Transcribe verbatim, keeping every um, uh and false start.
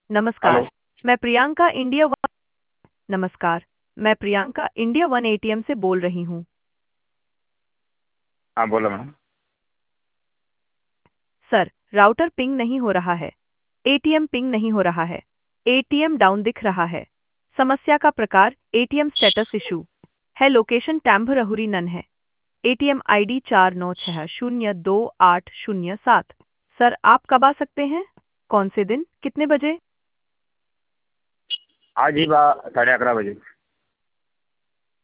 नमस्कार। हेलो। मैं Priyanka India one नमस्कार। मैं प्रियंका इंडिया वन एटीएम से बोल रही हूँ। हाँ बोलो मैडम। सर, राउटर पिंग नहीं हो रहा है। एटीएम पिंग नहीं हो रहा है। एटीएम डाउन दिख रहा है। समस्या का प्रकार एटीएम स्टेटस इशू है। लोकेशन टैम्बर अहुरी नन है। एटीएम आईडी चार नौ छह शून्य दो आठ शून्य सात। सर, आप कब आ सकते हैं? कौन से दिन, कितने बजे? आज ही बा साढ़े अकरा बजे।